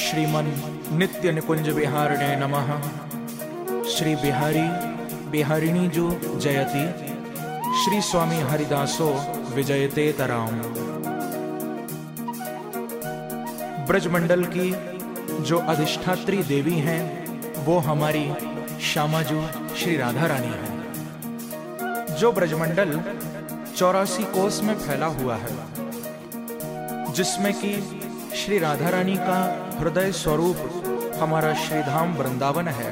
श्रीमन नित्य निकुंज विहारिणे नमः। श्री बिहारी बिहारिणी जो जयति, श्री स्वामी हरिदासो विजयते तराम। ब्रजमंडल की जो अधिष्ठात्री देवी हैं वो हमारी श्यामाजू श्री राधा रानी है। जो ब्रजमंडल 84 कोस में फैला हुआ है, जिसमें कि श्री राधा रानी का हृदय स्वरूप हमारा श्रीधाम वृंदावन है।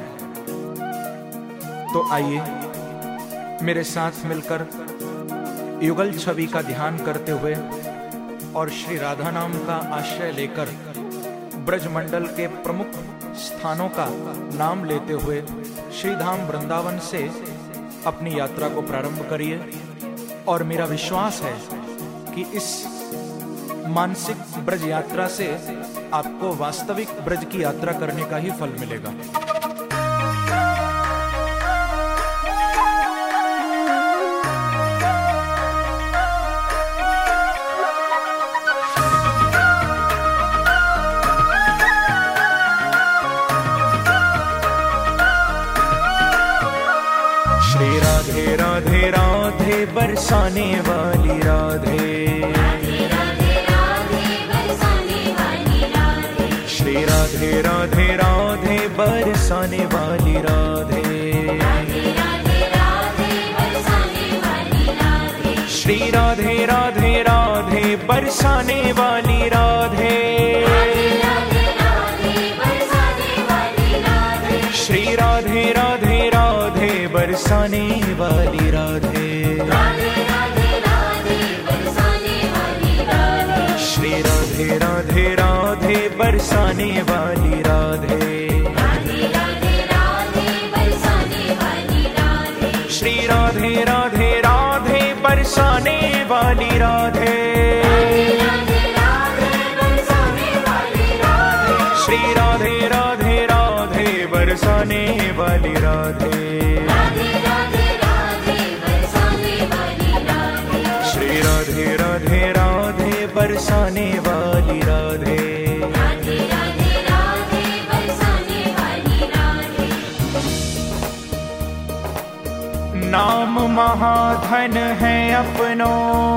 तो आइए मेरे साथ मिलकर युगल छवि का ध्यान करते हुए और श्री राधा नाम का आश्रय लेकर ब्रजमंडल के प्रमुख स्थानों का नाम लेते हुए श्रीधाम वृंदावन से अपनी यात्रा को प्रारंभ करिए। और मेरा विश्वास है कि इस मानसिक ब्रज यात्रा से आपको वास्तविक ब्रज की यात्रा करने का ही फल मिलेगा। श्री राधे राधे राधे बरसाने वाली राधे, श्री राधे राधे राधे बरसाने वाली राधे, श्री राधे राधे राधे बरसाने वाली राधे, श्री राधे राधे राधे बरसाने वाली राधे, श्री राधे राधे राधे बरसाने वाली राधे, श्री राधे राधे राधे बरसाने वाली राधे, श्री राधे राधे राधे बरसाने वाली राधे, श्री राधे राधे राधे बरसाने वाली राधे। नाम महाधन है अपनो,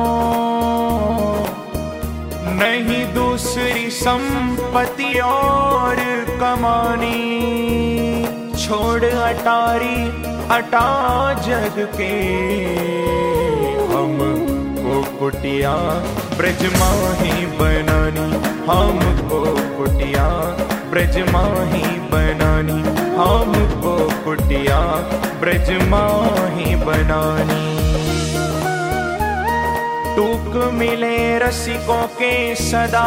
नहीं दूसरी संपत्ति और कमानी। छोड़ अटारी अटा जग के, हमको कुटिया ब्रज माही बनानी, हमको कुटिया ब्रज माही बनानी, हमको कुटिया ब्रज माही बनानी। टूक मिले रसिकों के सदा,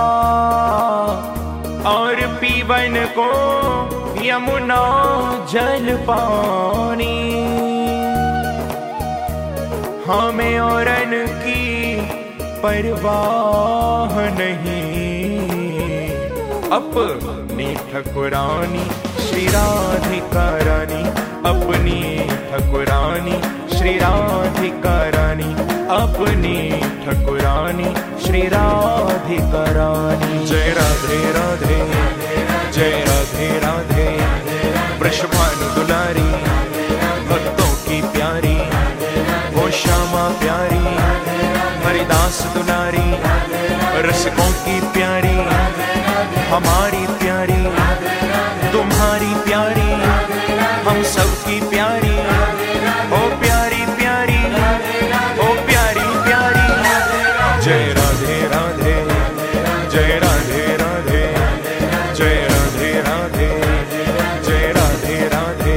और पीवन को यमुना जल पानी। हमें औरन की परवाह नहीं, अपनी ठकुरानी श्री राधिका रानी, अपनी ठकुरानी श्री राधिका रानी, अपनी ठकुरानी श्री राधिका रानी। जय राधे राधे, जय राधे राधे, वृषभानु दुलारी, भक्तों की प्यारी, वो श्यामा प्यारी, हरिदास दुलारी, रसिकों की प्यारी, हमारी प्यारी, तुम्हारी प्यारी, हम सबकी प्यारी, ओ प्यारी प्यारी, ओ प्यारी प्यारी। जय राधे राधे, जय राधे राधे, जय राधे राधे, जय राधे राधे।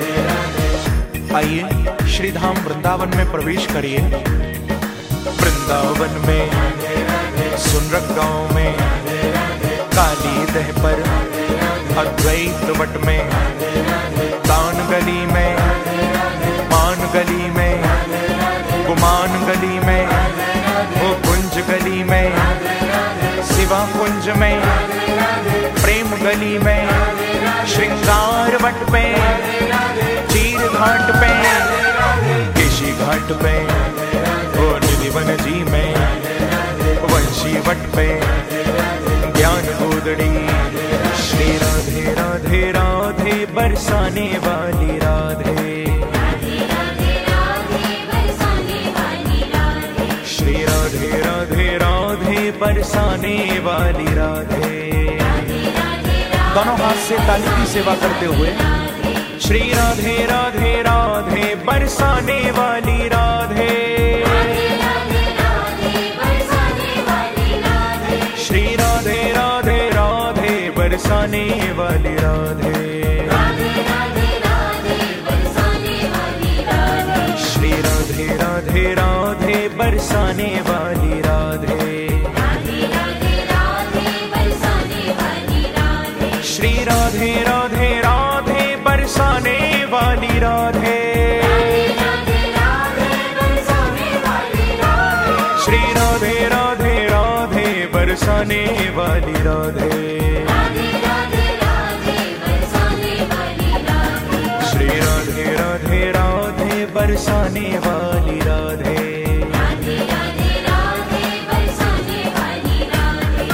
आइए श्रीधाम वृंदावन में प्रवेश करिए। वृंदावन में सुनरक गांव में, काली दह पर, अद्वैत वट में, तान गली में, मान गली में, गुमान गली में, वो कुंज गली में, शिवा कुंज में, प्रेम गली में, श्रृंगार वट पे, चीर घाट पे, केशी घाट पे, वो निधिवन जी में, वंशी वट पे, ज्ञान गोदड़ी राधे राधे राधे बरसाने वाली राधे, राधे राधे राधे बरसाने वाली राधे, श्री राधे राधे राधे बरसाने वाली राधे। राधे राधे राधे दोनों हाथ से ताली की सेवा करते हुए श्री राधे राधे राधे बरसाने वाली राधे, राधे राधे राधे बरसाने वाली राधे, श्री राधे राधे राधे बरसाने वाली राधे, राधे राधे राधे बरसाने वाली राधे, श्री राधे राधे राधे बरसाने वाली राधे, राधे राधे राधे बरसाने वाली राधे, श्री राधे राधे राधे बरसाने वाली राधे, राधे राधे बरसाने वाली राधे, श्री राधे राधे राधे बरसाने वाली राधे, राधे राधे राधे बरसाने वाली राधे, श्री राधे राधे राधे बरसाने वाली राधे। राधे राधे राधे बरसाने वाली राधे।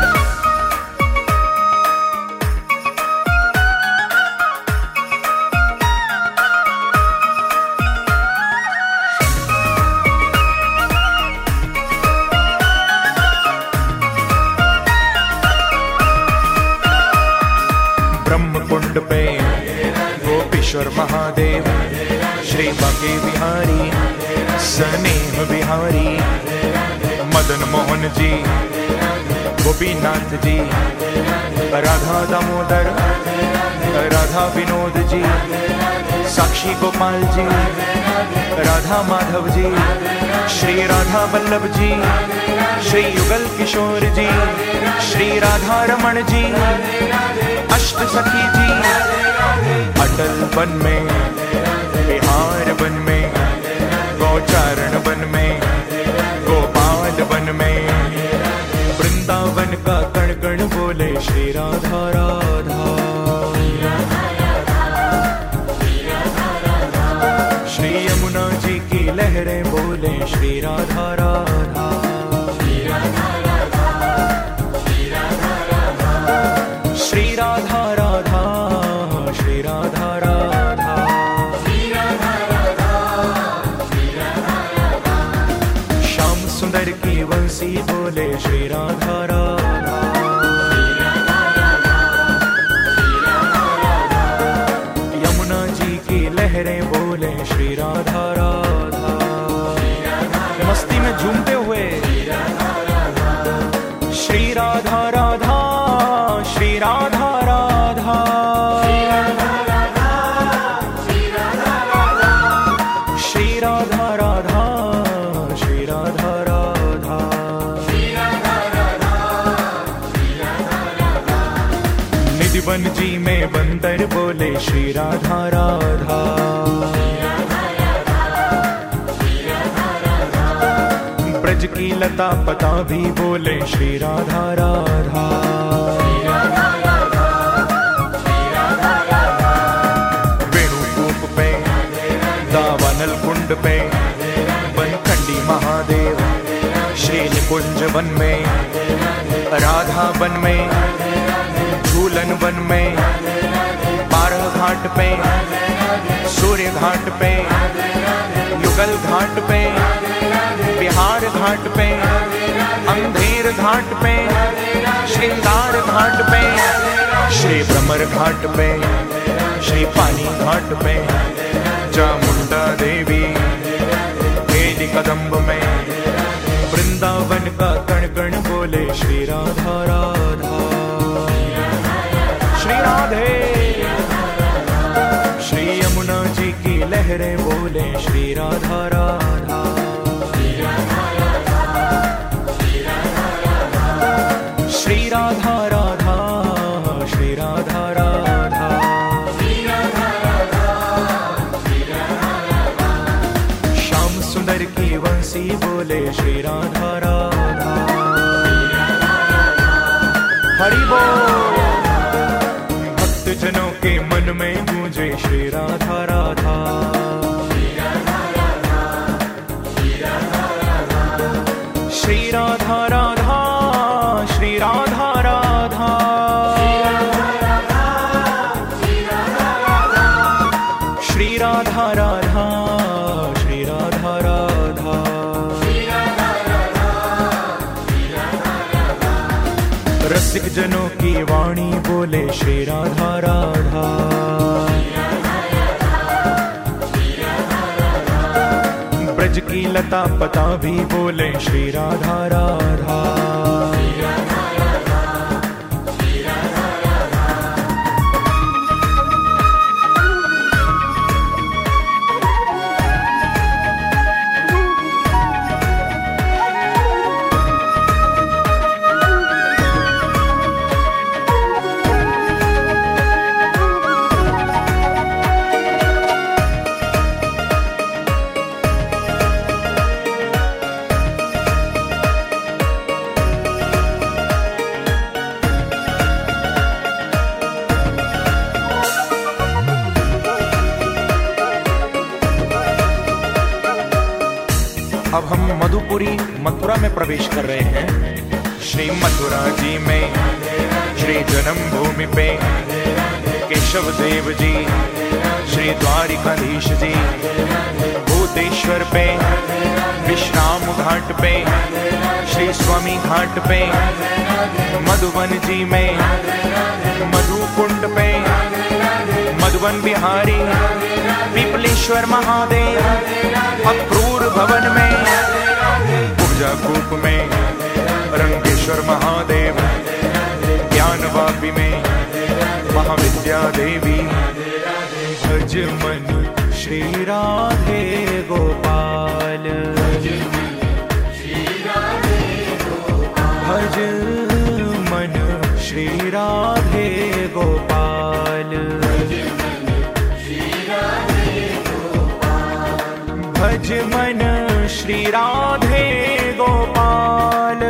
ब्रह्मकुंड पे गोपीश्वर महादेव, श्री बांके बिहारी स्नेह बिहारी, मदन मोहन जी, गोपीनाथ जी, राधा दामोदर, राधा विनोद जी, साक्षी गोपाल जी, राधा माधव जी, श्री राधा वल्लभ जी, श्री युगल किशोर जी, श्री राधा रमण जी, अष्ट सखी जी, अटल वन में, बिहार वन में, गौचारण वन में, गोपाल वन में, वृंदावन का कण कण बोले श्री राधा राधा, श्री यमुना जी की लहरें बोले श्री राधा राधा, श्री राधा राधा, श्री राधा राधा, श्री राधा राधा, श्याम सुंदर की वंशी बोले श्री राधा राधा, यमुना जी की लहरें बोले श्री राधा राधा, मस्ती में झूमते हुए श्री राधा राधा, श्री राधा राधा, श्री राधा राधा, श्री राधा राधा, निधिवन जी में बंदर बोले श्री राधा राधा, ब्रज की लता पता भी बोले श्री राधा राधा, वेणुकूप पे, दावानल कुंड पे, बनखंडी महादेव, श्री निकुंज वन में, राधा वन में, झूलन वन में, बारह घाट पे, सूर्य घाट पे, युगल घाट पे, बिहार घाट पे, अंधेर घाट पे, श्रृंगार घाट पे, श्री भ्रमर घाट पे, श्री पानी घाट पे, चामुंडा देवी, बेली कदम्ब में, वृंदावन का कण कण बोले श्री राधा राधा, श्री राधे, श्री यमुना जी की लहरें बोले श्री राधा राधा, श्री राधा राधा, श्री राधा राधा, श्याम सुंदर की वंशी बोले श्री राधा राधा, हरि बोल। भक्त जनों के मन में गूंजे श्री राधा राधा, श्री राधा राधा, श्री राधा राधा, की वाणी बोले श्री राधा राधा। ब्रज की लता पता भी बोले श्री राधा राधा। अब हम मधुपुरी मथुरा में प्रवेश कर रहे हैं। श्री मथुरा जी में श्री जन्मभूमि पे केशव देव जी, श्री द्वारिकाधीश जी, भूतेश्वर पे, विश्राम घाट पे, श्री स्वामी घाट पे, मधुबन जी में, मधुकुंड पे, मधुबन बिहारी, पीपलेश्वर महादेव, अक्रूर भवन में, पूजा कूप में, रंगेश्वर महादेव, ज्ञान वापी में, महाविद्या देवी। भज मन श्री राधे गोपाल, भज मन श्री राधे गोपाल, भज मन श्री राधे गोपाल,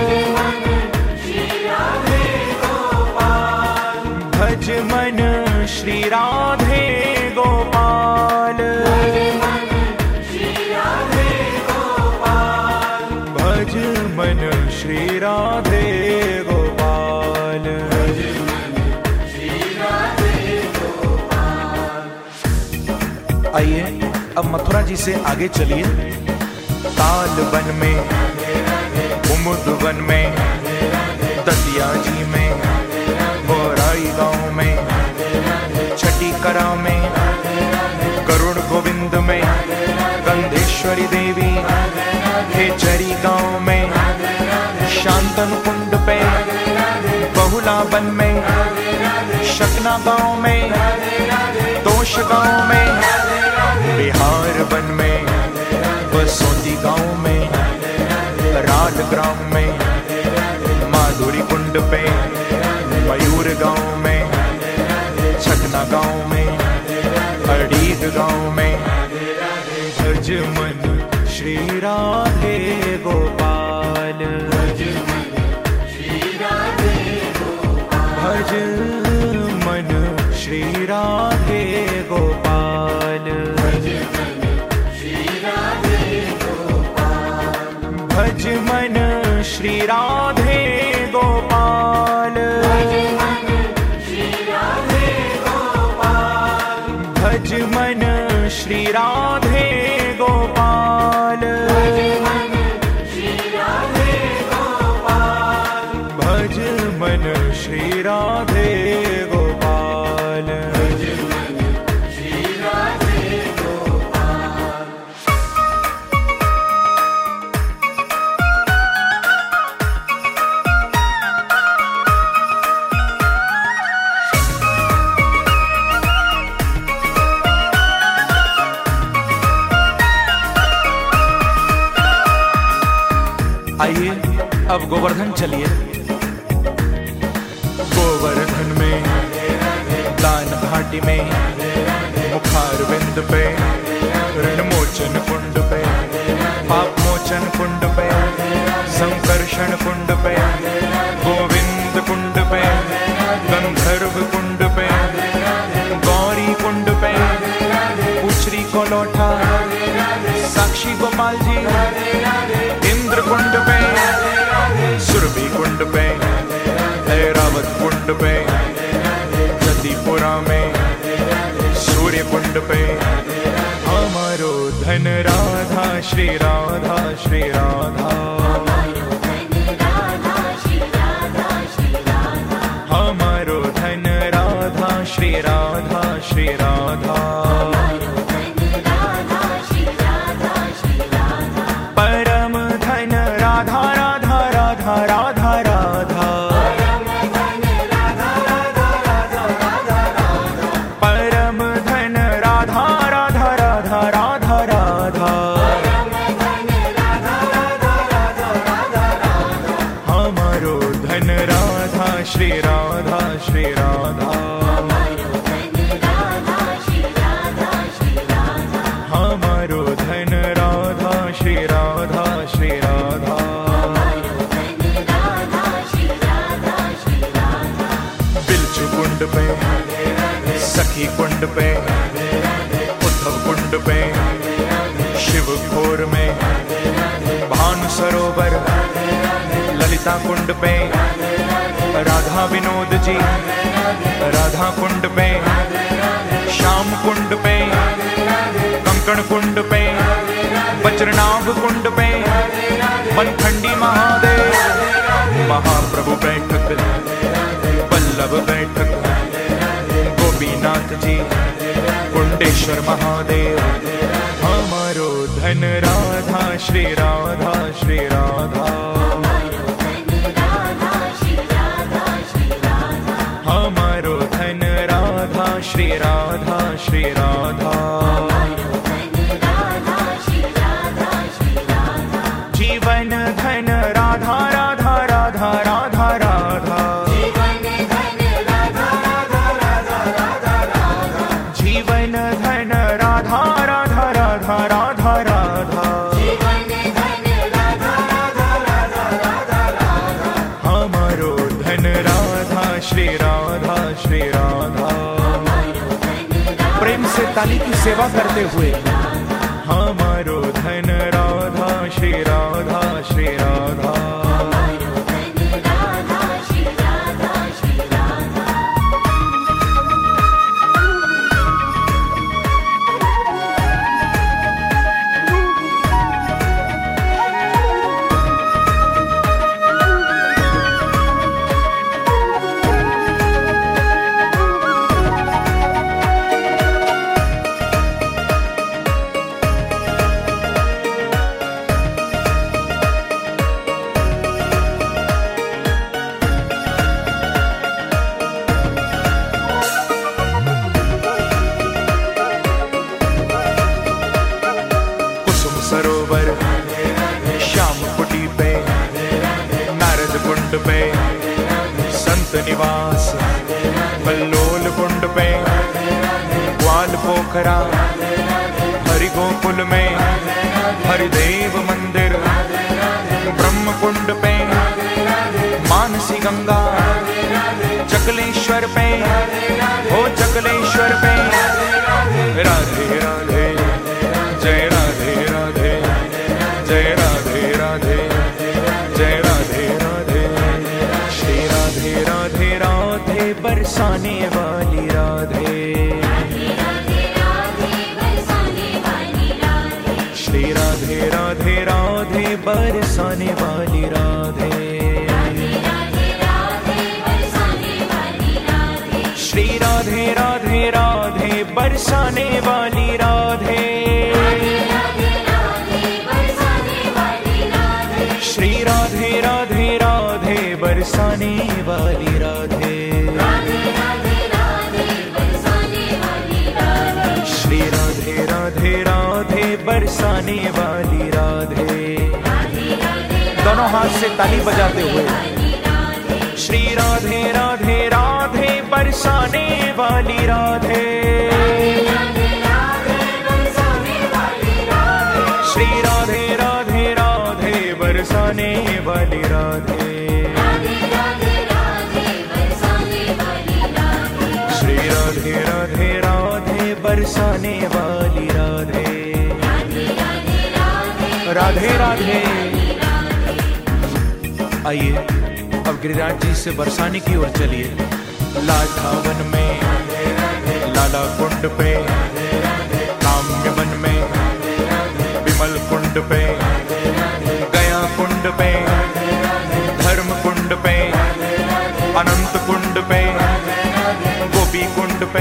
भज मन श्री राधे गोपाल, भज मन श्री राधे गोपाल। आइए अब मथुरा जी से आगे चलिए। ताल वन में, कुमुद वन में, दतिया जी में, बोराई गांव में, छठी करा में, करुण गोविंद में, गंधेश्वरी देवी, खेचरी गांव में, शांतन कुंड पे, बहुला वन में, शकना गांव में, दोष गांव में, बिहार वन में, बसोती गांव में, राड ग्राम में, माधुरी कुंड पे, मयूर गांव में, छकना गांव में, अड़ीग गांव में। भज मन श्री राधे गोपाल, भज मन श्री राधे गोपाल, भज मन श्री राधे गोपाल, भज मन श्री राधे गोपाल, भज मन श्री राधे गोपाल। आइए अब गोवर्धन चलिए। गोवर्धन में, दान घाटी में, मुखार बिंद पे, ऋण मोचन कुंड पे, पाप मोचन कुंड पे, संकर्षण कुंड पे, गोविंद कुंड पे, गंधर्व कुंड पे, गौरी कुंड पे, उचरी को लौटा, साक्षी गोपाल जी, इंद्र कुंड पे, सुरभि कुंड पे, ऐरावत कुंड पे, जतिपुरा में, सूर्य कुंड पे। हमारो धन राधा श्री राधा श्री राधा, श्री राधा श्री राधा। परम धन राधा राधा राधा राधा राधा। परम धन राधा राधा राधा राधा राधा। हमारो धन राधा श्री राधा श्री राधा। हमारो धन राधा श्री राधा श्री राधा। बिलचु कुंड पे, सखी कुंड पे, उद्धव कुंड पे, शिव खोर में, भानु सरोवर, ललिता कुंड पे, राधा विनोद जी, राधा कुंड पे, श्याम कुंड पे, कंकण कुंड पे, वज्रनाभ कुंड पे, मनखंडी महादेव, महाप्रभु बैठक, वल्लभ बैठक, गोपीनाथ जी, कुंडेश्वर महादेव। हमारो धन राधा श्री राधा श्री राधा। हमारो धन राधा श्री राधा श्री राधा। जीवन धन राधा राधा राधा राधा राधा। जीवन धन राधा राधा राधा राधा राधा। हमारो धन राधा श्री राधा श्री राधा। प्रेम से ताली की सेवा करते हुए हमारो धन राधा श्री राधा श्री राधा। सरोवर, श्याम कुटी पे, नारद कुंड पे, संत निवास, कल्लोल कुंड पे, ग्वाल पोखरा, हरि गोकुल में, हरिदेव मंदिर, ब्रह्म कुंड पे, मानसी गंगा, चकलेश्वर पे, हो चकलेश्वर पे। राधे राधे जय राधे राधे, जय राधे राधे, जय राधे राधे। श्री राधे राधे राधे बरसाने वाली राधे। श्री राधे राधे राधे बरसाने वाली राधे। श्री राधे राधे राधे बरसाने वाली राधे। श्री राधे राधे राधे बरसाने वाली राधे। श्री राधे राधे राधे बरसाने वाली राधे। दोनों हाथ से ताली बजाते हुए श्री राधे राधे राधे बरसाने वाली राधे। श्री राधे राधे राधे बरसाने वाली राधे। श्री राधे राधे राधे बरसाने वाली राधे। राधे राधे। आइए अब गिरिराज जी से बरसाने की ओर चलिए। लाठावन में, लाला कुंड पे, काम्य वन में, विमल कुंड पे, गया कुंड पे, धर्म कुंड पे, अनंत कुंड पे, गोपी कुंड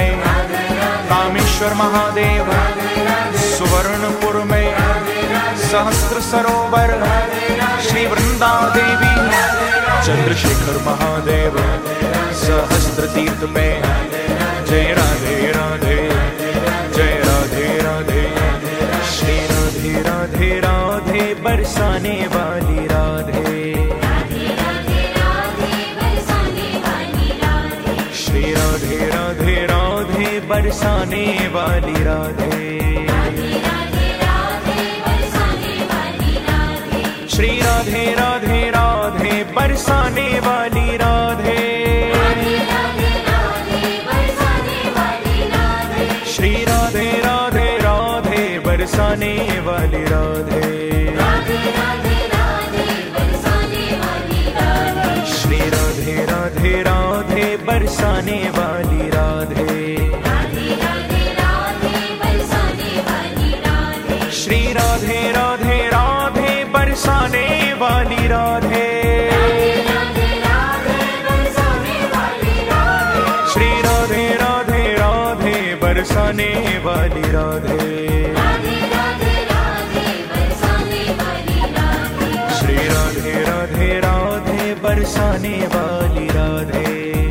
कामेश्वर महादेव, सुवर्णपुर में सहस्त्र सरोवर, श्री वृंदा देवी, चंद्रशेखर महादेव, सहस्त्र तीर्थ में। जय राधे राधे, जय राधे राधे, श्री राधे राधे राधे, बरसाने वाली राधे, श्री राधे राधे राधे, बरसाने वाली राधे, श्री राधे राधे राधे, बरसाने वाली राधे, श्री राधे राधे राधे, बरसाने वाली राधे, श्री राधे राधे राधे, बरसाने वाली राधे, श्री राधे राधे राधे, बरसाने वाली राधे, श्री राधे राधे राधे, बरसाने वाली राधे, श्री राधे राधे राधे, बरसाने वाली राधे।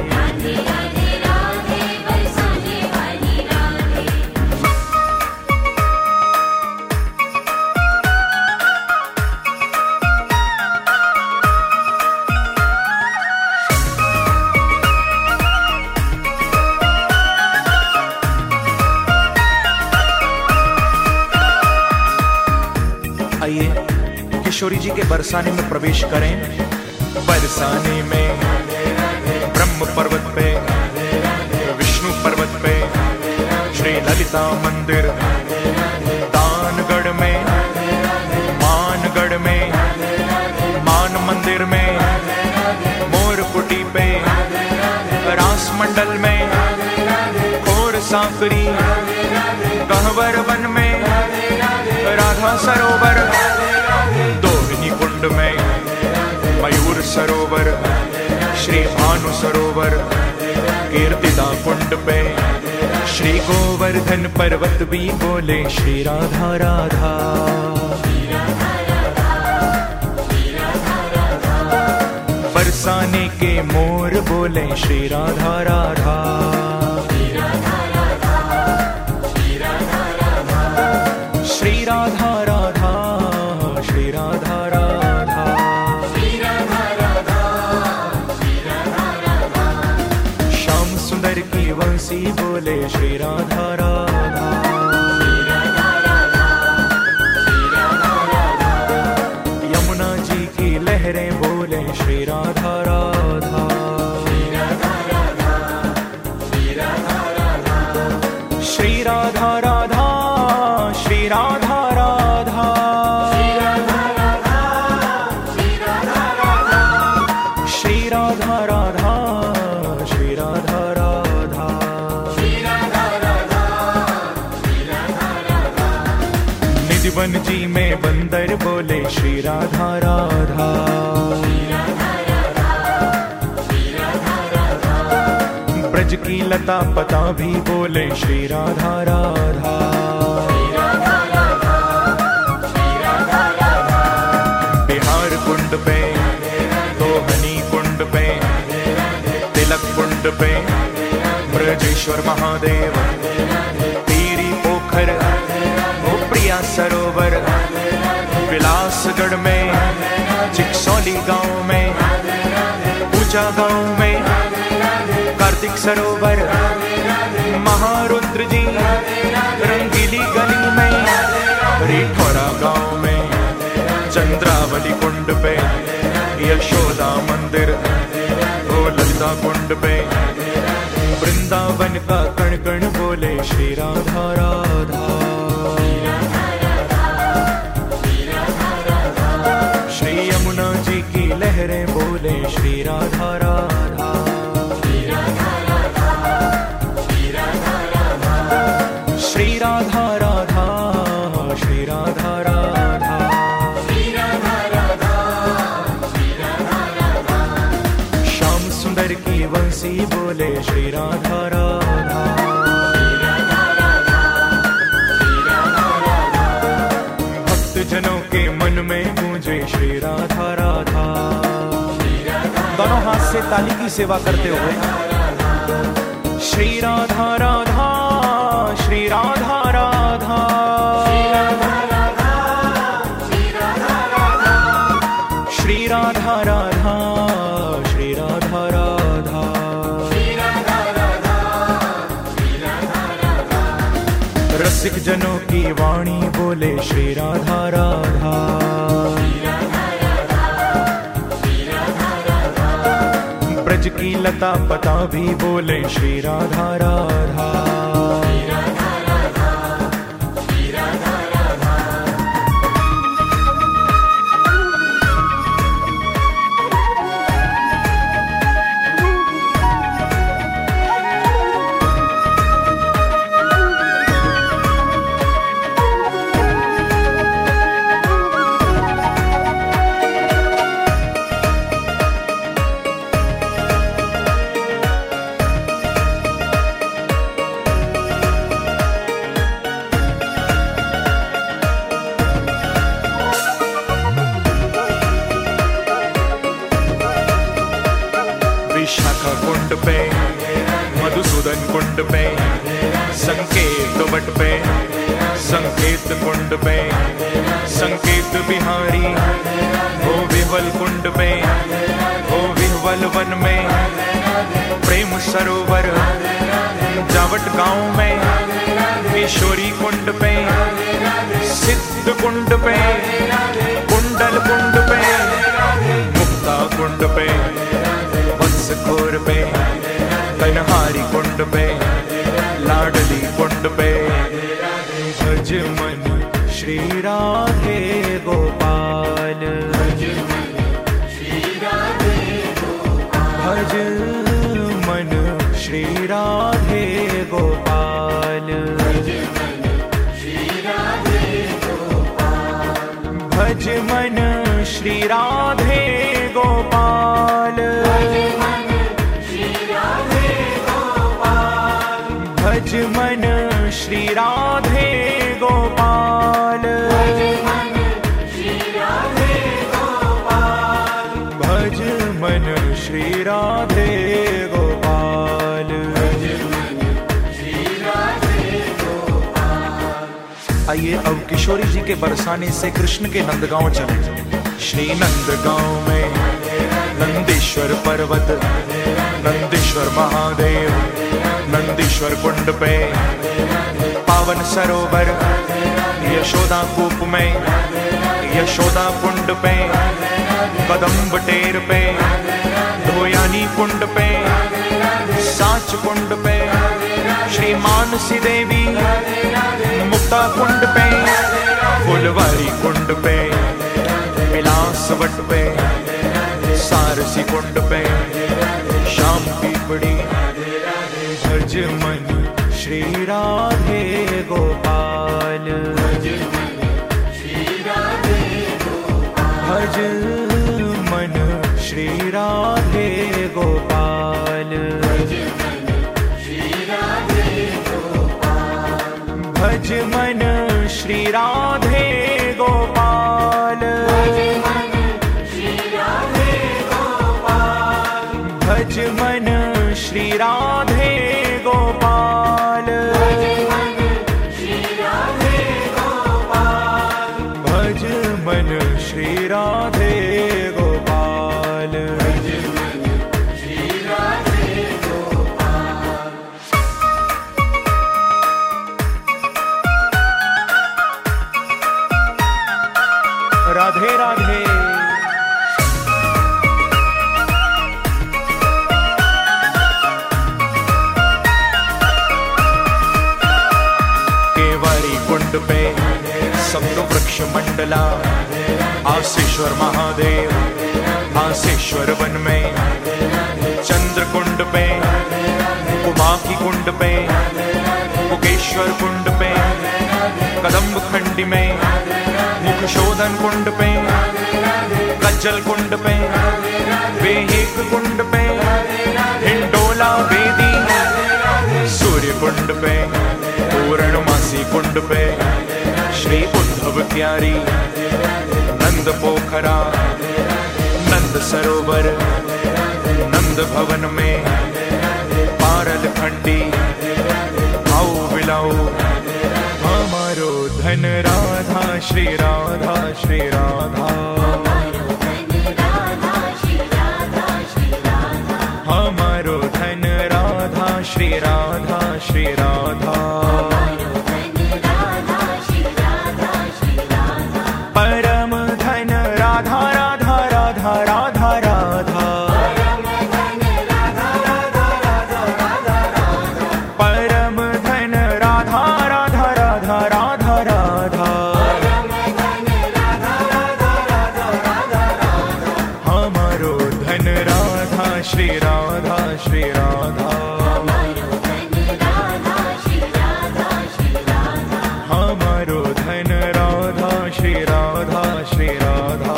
आइए किशोरी जी के बरसाने में प्रवेश करें। बरसाने में ब्रह्म पर्वत पे, विष्णु पर्वत पे, श्री ललिता मंदिर, दानगढ़ में, मानगढ़ में, मान मंदिर में, मोरकुटी पे, रास मंडल में, खोर सांकरी, गहवर वन में, राधा सरोवर, दोहिनी कुंड में, मयूर सरोवर, श्री भानु सरोवर, कीर्तिदा कुंड पे, श्री गोवर्धन पर्वत भी बोले श्री राधा राधा, बरसाने के मोर बोले श्री राधा राधा, श्री राधा राधा, श्री राधा राधा, श्याम सुंदर की वंशी बोले श्री राधा राधा, यमुना जी की लहरें बोले श्री राधा राधा, श्री राधा राधा, श्री राधा राधा, श्री राधा राधा, श्री राधा राधा, निधिवन जी में बंदर बोले श्री राधा राधा, ब्रज की लता पता भी बोले श्री राधा राधा, बिहार कुंड पे, दोहनी कुंड पे, तिलक कुंड पे, ब्रजेश्वर महादेव, पीरी पोखर, ओ प्रिया सरोवर, विलासगढ़ में, चिकसौली गांव में, पूजा गांव में, कार्तिक सरोवर, महारुद्र जी, रंगीली गली में, रिठौरा गांव में, चंद्रावली कुंड पे, यशोदा मंदिर, ओ ललिता कुंड पे, वृंदावन का कण कण बोले श्री राधा राधा, श्री यमुना जी की लहरें बोले श्री राधा राधा, श्री राधा राधा, श्री राधा राधा, श्याम सुंदर की वंशी बोले श्री राधा राधा, में गूंजे श्री राधा राधा। दोनों हाथ से ताली की सेवा करते हुए श्री राधा राधा, श्री राधा राधा, श्री राधा राधा, श्री राधा राधा, श्री राधा राधा, श्री राधा राधा, श्री राधा राधा। रसिक जनों की वाणी बोले श्री राधा राधा, ब्रज की लता पता भी बोले श्री राधा राधा। विशाखा कुंड पे, मधुसूदन कुंड पे, संकेत वट पे, संकेत कुंड पे, संकेत बिहारी, हो विह्वल कुंड पे, हो विह्वल वन में, प्रेम सरोवर जावट गांव में, किशोरी कुंड पे, सिद्ध कुंड पे, कुंडल कुंड पे, मुक्ता कुंड पे, खोर पे, कन्हारी कुंड पे, लाडली कुंड पे। भज मन श्री राधे गोपाल, भज मन श्री राधे गोपाल, भज मन श्री राधे गोपाल, भज मन श्री राधे गोपाल, भज मन श्री राधे गोपाल। आइए अब किशोरी जी के बरसाने से कृष्ण के नंदगांव चले। श्री नंदगांव में नंदीश्वर पर्वत, नंदीश्वर महादेव, नंदीश्वर कुंड पे, पावन सरोवर, यशोदा कूप में, यशोदा कुंड पे, कदम्ब टेर पे, धोयानी कुंड पे, साच कुंड पे, श्री मानसी देवी, मुक्ता कुंड पे, फुलवारी कुंड पे, विलासवट पे, सारसी कुंड पे, शाम पीपड़ी। भज मन श्री राधे गोपाल, भज मन श्री राधे गोपाल, भज मन श्री राधे गोपाल, भज मन श्री राधे गोपाल, भज मन श्री राधे गोपाल। राधे राधे। कुंड पे सप्त वृक्ष मंडला, आसेश्वर महादेव, आसेश्वर वन में, चंद्र कुंड पे, कुमाकी कुंड पे, कुकेश्वर कुंड पे, कदम्ब खंडी में, मुख शोधन कुंड पे, कज्जल कुंड पे, वेहेक कुंड पे, हिंडोला वेदी, सूर्य कुंड पे, पूर्णमासी कुंड पे, श्री उद्धव क्यारी, नंद पोखरा नंद सरोवर नंद भवन में पारल खंडी आओ बिलाओ हमारो धन राधा श्री राधा श्री राधा हमारो धन राधा श्री राधा श्री राधा परम धन राधा राधा राधा राधा राधा परम धन राधा राधा राधा राधा राधा हमारो धन राधा श्री राधा श्री राधा हमारो धन राधा श्री राधा श्री राधा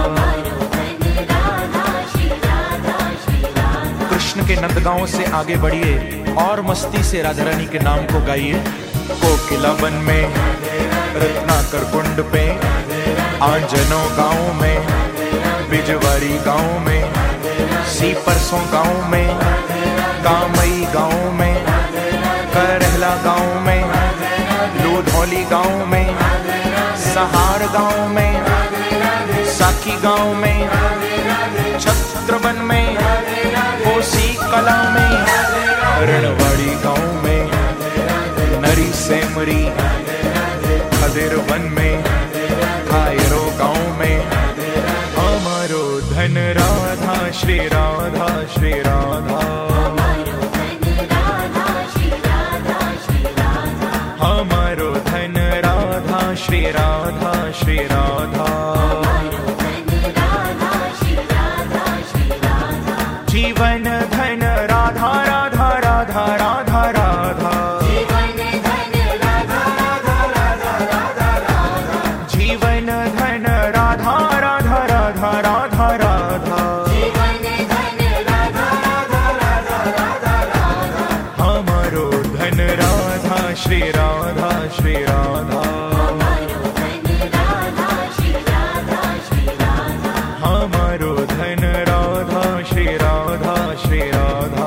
कृष्ण के नंदगांव से आगे बढ़िए और मस्ती से राधा रानी के नाम को गाइए। कोकिला वन में रत्नाकर कुंड पे आंजनो गांव में बिजवारी गांव में सीपरसों गांव में कामई गांव में करहला गांव में लूधौली गांव में सहार गांव में साकी गांव में छत्रवन में कोसी कला में रणवाड़ी गांव में नरी सेमरी खदेर वन में खायरो गांव में हमारो धन राधा श्री राधा श्री राधा हमारो धन राधा श्री राधा श्री राधा जीवन धन राधा राधा राधा राधा राधा जीवन धन राधा राधा राधा राधा राधा हमारो धन राधा श्री राधा श्री राधा हमारो धन राधा श्री राधा श्री राधा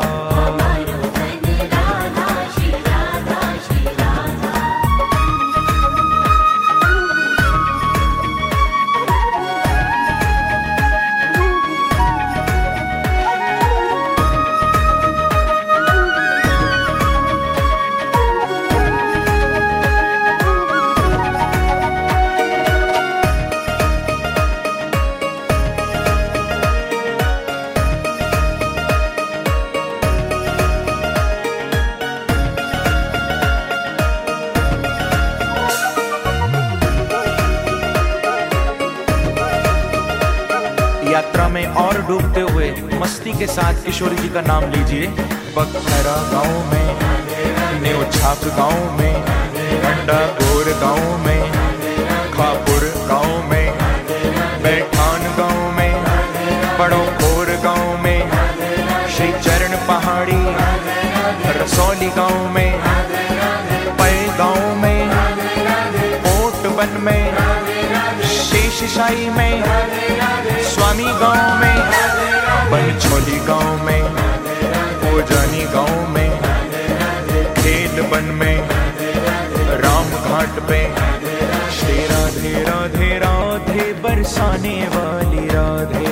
यात्रा में और डूबते हुए मस्ती के साथ किशोरी जी का नाम लीजिए। बखरा गांव में न्योछाप गांव में अंडागोर गांव में खापुर गांव में बैठान गांव में बड़ोखोर गांव में श्री चरण पहाड़ी रसौली गांव में पै गांव में कोटवन में शेषशाही में स्वामी गांव में बनछोली गांव में ओजानी गांव में खेल वन में राम घाट पे श्री राधे राधे राधे बरसाने वाली राधे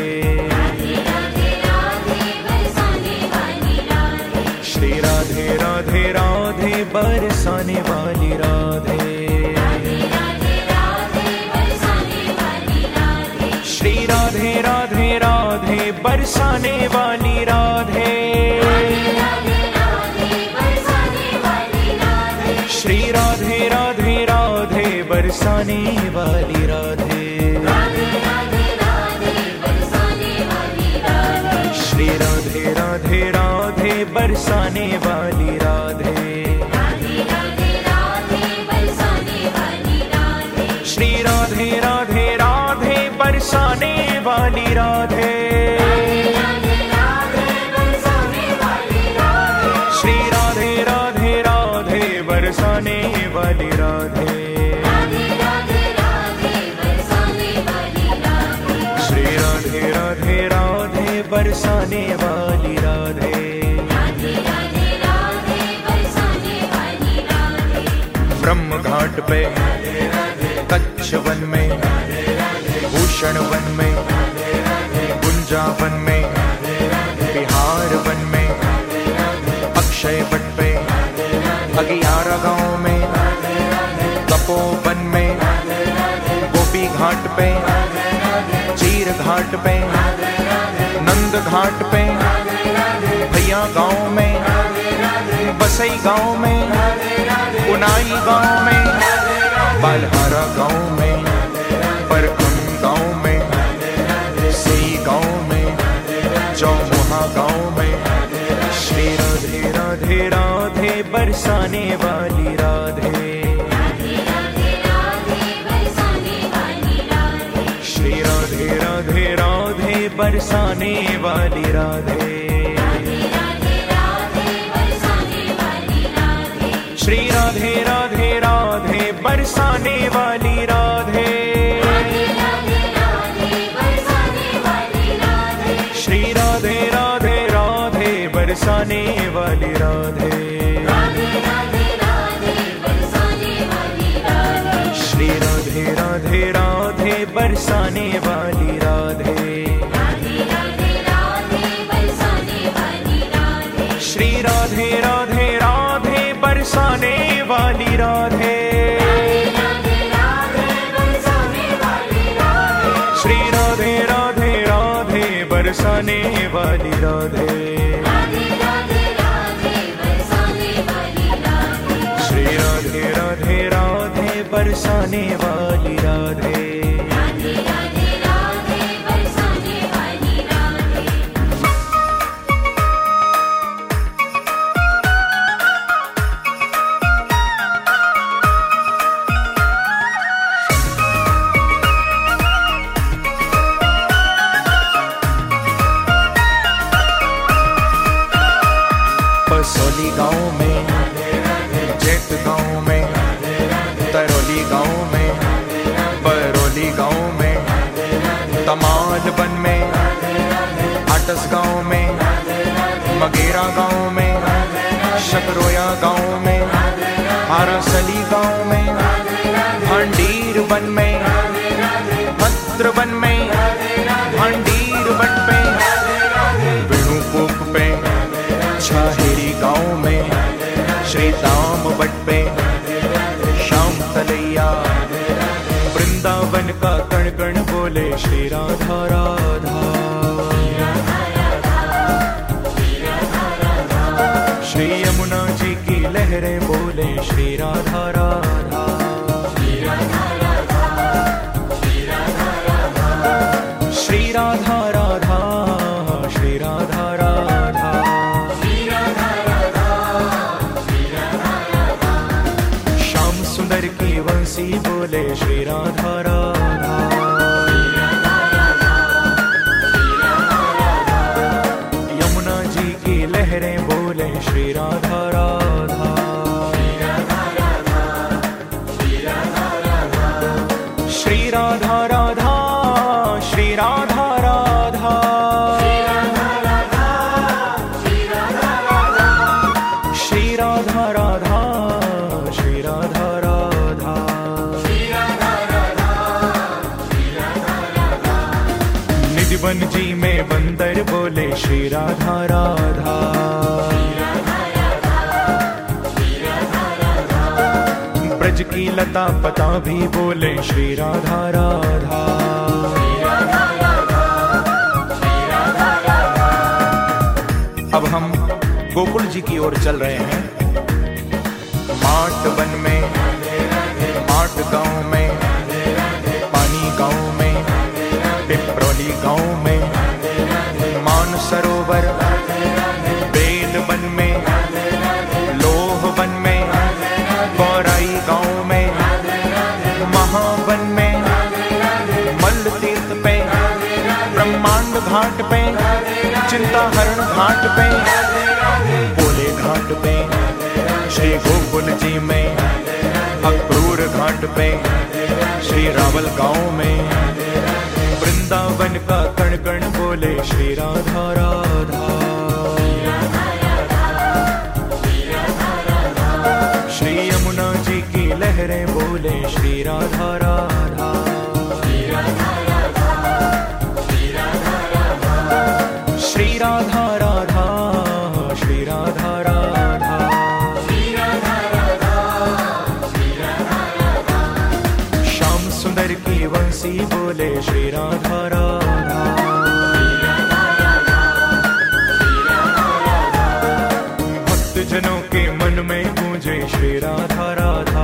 श्री राधे राधे राधे बरसाने वाली राधे श्री राधे राधे राधे बरसाने वाली राधे श्री राधे राधे राधे बरसाने वाली राधे श्री राधे राधे राधे बरसाने वाली राधे श्री राधे राधे राधे बरसाने वाली राधे श्री राधे राधे राधे बरसाने वाली राधे बरसाने वाली राधे। राधे राधे राधे बरसाने वाली राधे। ब्रह्म घाट पे कच्छ वन में, भूषण वन में, गुंजा वन में, बिहार वन में, अक्षय वट पे, अगियारा गांव में, तपोवन में, गोपी घाट पे, चीर घाट पे, नंद घाट पे, भैया गांव में, बसई गांव में, उनाई गांव में, बालहारा गांव में, परखम गांव में, सई गांव में, चौमुहा गांव में। श्री राधे राधे राधे बरसाने वाली राधे। राधे राधे राधे बरसाने वाली राधे। श्री राधे राधे राधे बरसाने वाली राधे। राधे राधे राधे बरसाने वाली राधे। श्री राधे राधे राधे बरसाने वाली राधे। राधे राधे राधे बरसाने वाली राधे। श्री राधे राधे राधे बरसाने वाली राधे। राधे राधे राधे बरसाने वाली राधे। श्री राधे राधे राधे बरसाने वाली राधे। राधे राधे राधे बरसाने वाली राधे। श्री राधे राधे राधे बरसाने वाली राधे। राधे राधे बरसाने वाली राधे। श्री राधे राधे राधे बरसाने वाली राधे। राधे राधे राधे बरसाने वाली राधे। श्री राधे राधे राधे बरसाने वाली राधे। राधे राधे राधे बरसाने वाली राधे। पसौली गांव में, जेत गांव में, तरौली गांव में, परौली गांव में, तमाल वन में, आटस गांव में, मगेरा गांव में, शकरोया गांव में, हारासली गांव में, भांडीर वन में, भद्र वन में, भांडीर वन पे, वेणुपुक पे, छाहेरी गांव में, श्री दाम वट पे, श्याम तलैया, वृंदावन का कण कण बोले श्री राधा राधा। श्री यमुना जी की लहरें बोले श्री राधा राधा। श्री राधा राधा, श्री राधा राधा, श्री राधा राधा। श्याम सुंदर की वंशी बोले श्री राधा राधा। यमुना जी की लहरें बोले श्री राधा राधा। श्री राधा राधा, श्री राधा राधा। श्री राधा राधा, श्री राधा राधा। निधिवन जी में बंदर बोले श्री राधा राधा। ब्रज की लता पता भी बोले श्री राधा राधा। अब हम गोकुल जी की ओर चल रहे हैं। माट वन में, माट गांव में, पानी गांव में, पिपरौली गांव में, मान सरोवर, बेल वन में, लोह वन में, गौराई गांव में, महावन में, मल्ल तीर्थ पे, ब्रह्मांड घाट पे, चिंताहरण घाट पे, बोले घाट पे, श्री गोकुल जी में, अक्रूर घाट पे, श्री रावल गांव में, वृंदावन का कण कण बोले बोले श्री राधा राधा। श्री यमुना जी की लहरें बोले श्री राधा राधा। श्री राधा राधा, श्री राधा राधा। श्याम सुंदर की वंशी बोले श्री राधा राधा। भक्त जनों के मन में गूंजे श्री राधा राधा।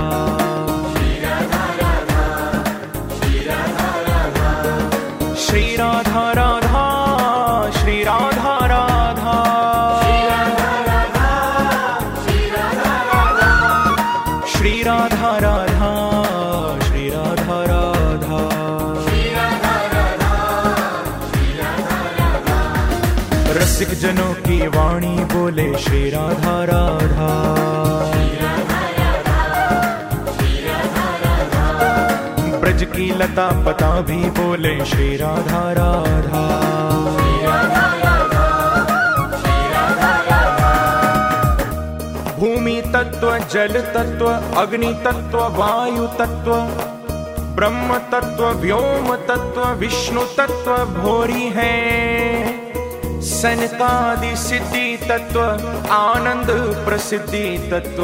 श्री राधा राधा, श्री राधा राधा। श्री राधा राधा, श्री राधा राधा। रसिक जनों की वाणी बोले श्री राधा राधा। ब्रज की लता पता भी बोले श्री राधा राधा। भूमि तत्व, जल तत्व, अग्नि तत्व, वायु तत्व, ब्रह्म तत्व, व्योम तत्व, विष्णु तत्व भोरी है। सनकादि सिद्धि तत्व, आनंद प्रसिद्धि तत्व,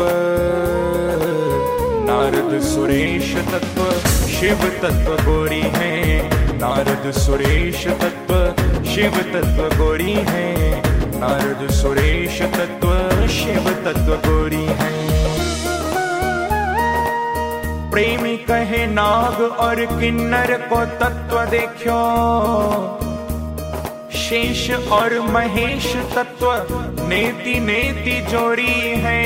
नारद सुरेश तत्व, शिव तत्व गोरी है। नारद सुरेश तत्व, शिव तत्व गोरी है। नारद सुरेश तत्व, शिव तत्व गोरी है। प्रेमी कहे नाग और किन्नर को तत्व देखो। शेष और महेश तत्व नेति नेति जोड़ी है।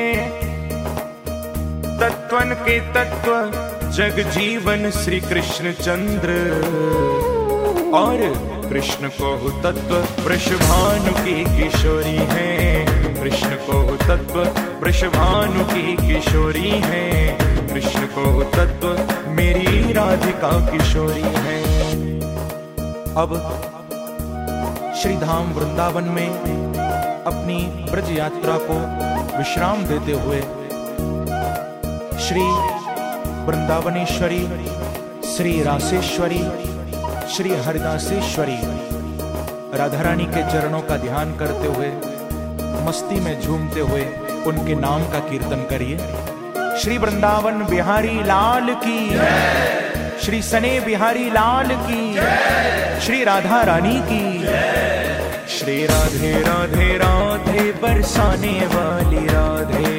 तत्वन के तत्व जग जीवन श्री कृष्ण चंद्र, और कृष्ण को तत्व वृषभानु की किशोरी है। कृष्ण को तत्व वृषभानु की किशोरी है। कृष्ण को तत्व मेरी राधिका किशोरी है। अब श्री धाम वृंदावन में अपनी ब्रज यात्रा को विश्राम देते हुए श्री वृंदावनेश्वरी, श्री रासेश्वरी, श्री हरिदासेश्वरी राधा रानी के चरणों का ध्यान करते हुए, मस्ती में झूमते हुए उनके नाम का कीर्तन करिए। श्री वृंदावन बिहारी लाल की, श्री सने बिहारी लाल की, श्री राधा रानी की। श्री राधे राधे राधे बरसाने वाली राधे।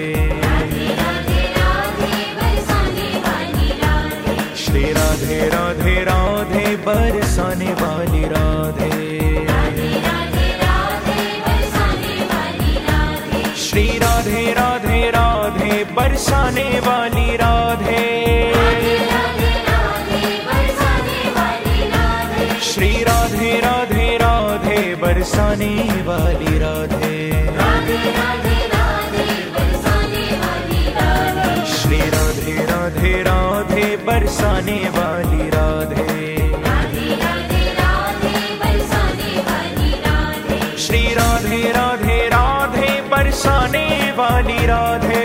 श्री राधे राधे राधे बरसाने वाली राधे। श्री राधे राधे राधे बरसाने वाली राधे। श्री राधे राधे राधे बरसाने वाली राधे। श्री राधे राधे राधे बरसाने वाली राधे। श्री राधे राधे राधे बरसाने वाली राधे।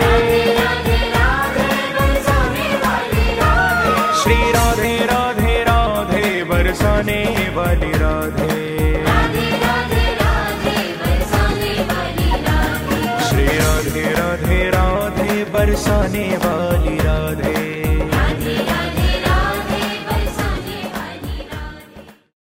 श्री राधे राधे राधे बरसाने वाली राधे। श्री राधे राधे राधे बरसाने वाली